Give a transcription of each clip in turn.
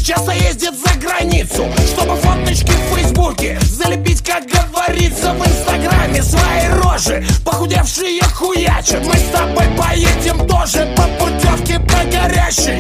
часто ездит за границу, чтобы фоточки в фейсбуке залепить, как говорится, в инстаграме свои рожи. Похудевшие хуячат, мы с тобой поедем тоже по путевке по горящей.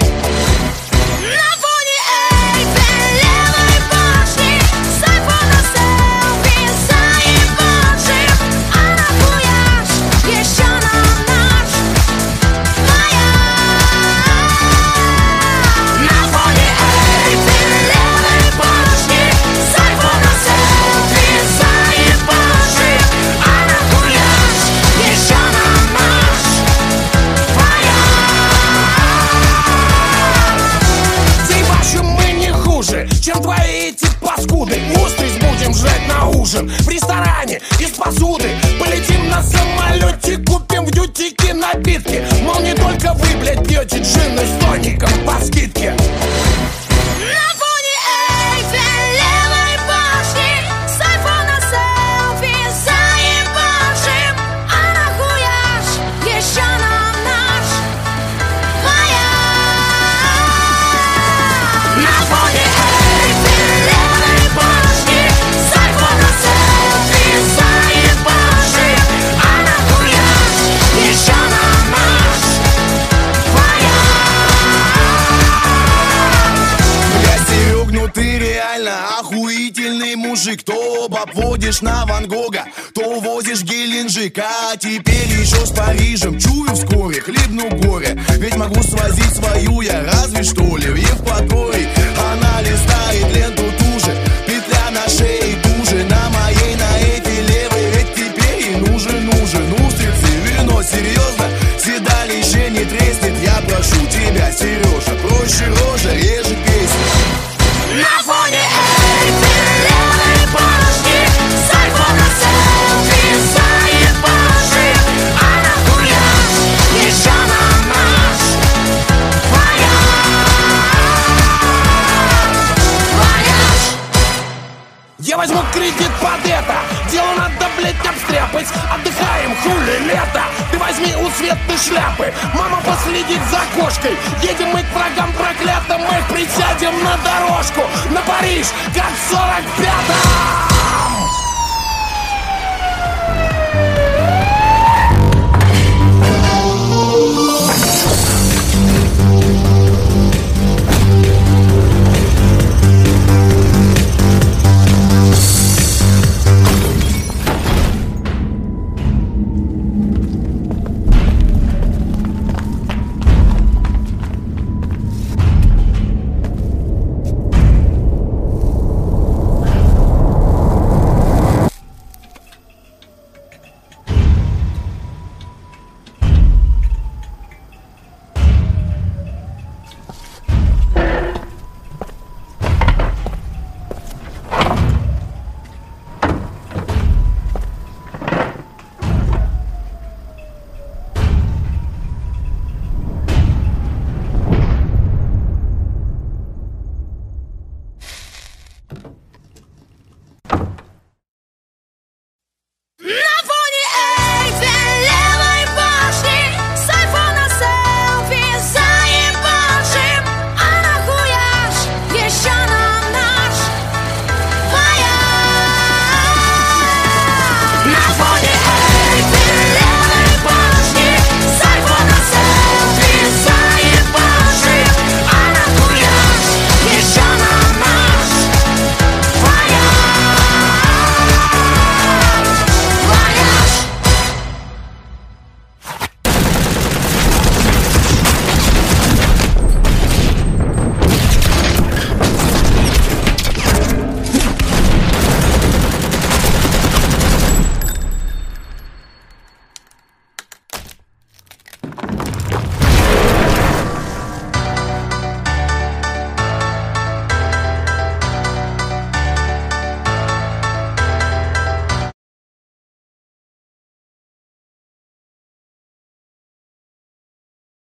Чем твои эти паскуды? Устриц будем жрать на ужин в ресторане из посуды. Полетим на самолете, купим в дьютике напитки. Мол, не только вы, блядь, пьете джины с тоником по скидке. Охуительный мужик, то обводишь на Ван Гога, то возишь в Геленджик, а теперь еще с Парижем. Чую вскоре, хлебну горе, ведь могу свозить свою я разве что ли в Евпатории. Она листает ленту туже, петля на шее туже, на моей, на этой левой, ведь теперь ей нужен устрицы, вино, серьезно, седалище не треснет, я прошу тебя, Сережа, проще рожа, реже песни. На фоне Эйфелевой башни с айфона селфи заебаши. А нахуя еще на наш вояж? Я возьму кредит под это, дело надо, блять, обстряпать. Отдыхаем, хули лето, ты возьми у Светы шляпы. Мама последит за кошкой, едем мы к врагам проклятым. Мы присядем на дорожку на Париж, как в 45-м.